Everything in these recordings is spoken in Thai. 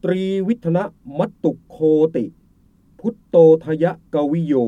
ตรีวิทนะมัตตุโคติพุทโตทยกวิโย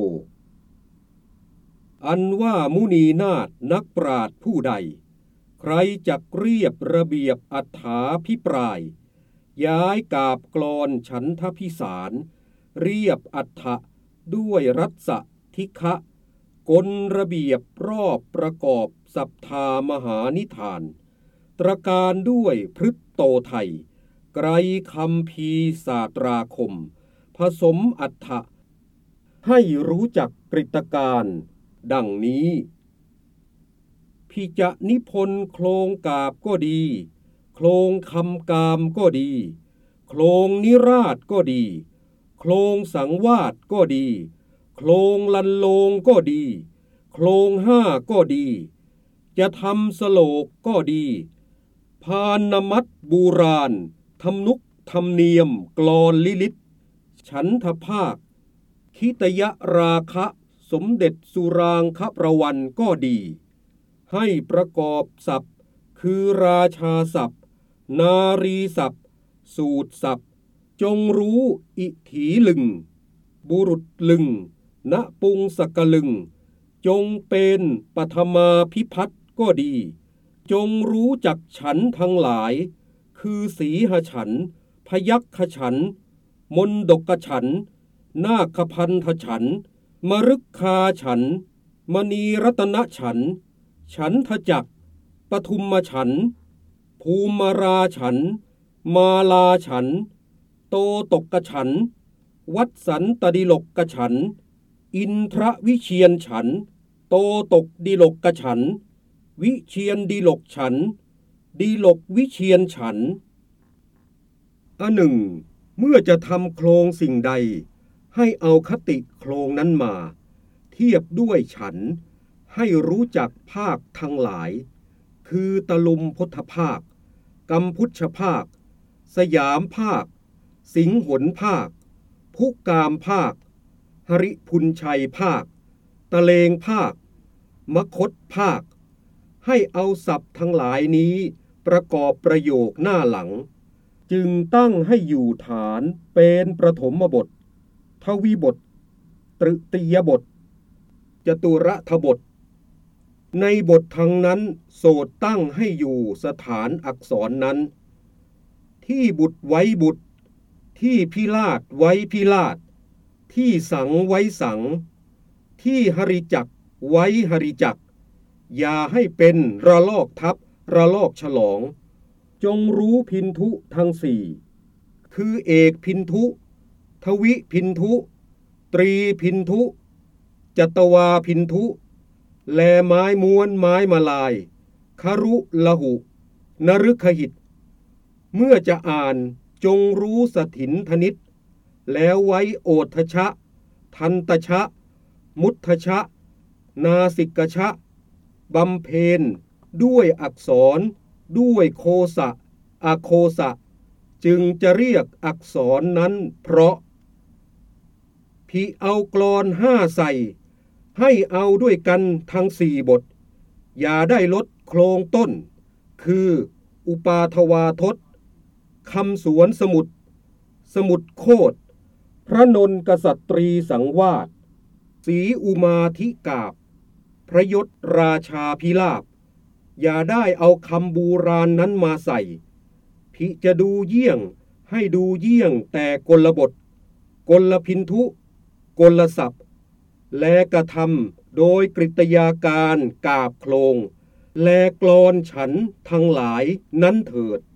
อันว่ามุนีนาถนักปราชญ์ผู้ใดใครจักเรียบระเบียบอัฏฐาภิปรายย้ายกาบกลอนฉันทพิสารเรียบอัฏฐะด้วยรัศทิคะ กลระเบียบรอบประกอบศรัทธามหานิทานตรการด้วยพฤตโตไทยไกรคัมภีร์ศาสตราคมผสมอัฏฐะให้รู้จักกฤตการดังนี้พิจะนิพนธ์โครงกาบก็ดีโครงคำกามก็ดีโครงนิราชก็ดีโครงสังวาสก็ดีโครงลันโลงก็ดีโครงห้าก็ดีจะทำสโลกก็ดีพานมัตบูราณทำนุกธรรมเนียมกลอนลิลิตฉันทภาคคิตยราคะสมเด็จสุรางคประวันก็ดีให้ประกอบศัพท์คือราชาศัพท์นารีศัพท์สูตรศัพท์จงรู้อิถีลึงบุรุษลึงณปุงสกลึงจงเป็นปฐมาภิพัฒน์ก็ดีจงรู้จักฉันทั้งหลายคือสีหฉันท์พยัคฆฉันท์มนดกฉันท์นาคพันธฉันท์มฤคคาฉันท์มณีรัตนฉันท์ฉันทจักรปทุมฉันท์ภูมิราฉันท์มาลาฉันท์โตตกฉันท์วัดสันตดิลกฉันท์อินทรวิเชียนฉันท์โตตกดิลกฉันท์วิเชียนดิลกฉันท์ดิลกวิเชียนฉันท์อันหนึ่งเมื่อจะทำโครงสิ่งใดให้เอาคติโครงนั้นมาเทียบด้วยฉันให้รู้จักภาคทั้งหลายคือตะลุมพุทธภาคกัมพุชภาคสยามภาคสิงหนภาคพุกามภาคหริพุนชัยภาคตะเลงภาคมคธภาคให้เอาศัพท์ทั้งหลายนี้ประกอบประโยคหน้าหลังจึงตั้งให้อยู่ฐานเป็นประถมบททวีบทตรึติยบทจตุรทบทในบททั้งนั้นโสตตั้งให้อยู่สถานอักษรนั้นที่บุตรไว้บุตรที่พิราชไว้พิราชที่สังไว้สังที่หริจักรไว้หริจักรอย่าให้เป็นระลอกทับระลอกฉลองจงรู้พินทุทั้งสี่คือเอกพินทุทวิพินทุตรีพินทุจัตวาพินทุแลไม้ม้วนไม้มาลายครุละหุนฤคหิตเมื่อจะอ่านจงรู้สถินธนิตแล้วไว้โอทชะทันตชะมุทชะนาสิกชะบำเพ็ญด้วยอักษรด้วยโคสะอโคสะจึงจะเรียกอักษรนั้นเพราะพิเอากลอนห้าใส่ให้เอาด้วยกันทั้งสี่บทอย่าได้ลดโครงต้นคืออุปาทวาทศคำสวนสมุดสมุดโคตพระนนกษัตรีสังวาสศรีอุมาธิกาบพระยศราชาพิราบอย่าได้เอาคำบูราณนั้นมาใส่พิจะดูเยี่ยงให้ดูเยี่ยงแต่กลบทกลพินทุกลศัพท์และกระทำโดยกริยาการกาบโครงและกลอนฉันทั้งหลายนั้นเถิด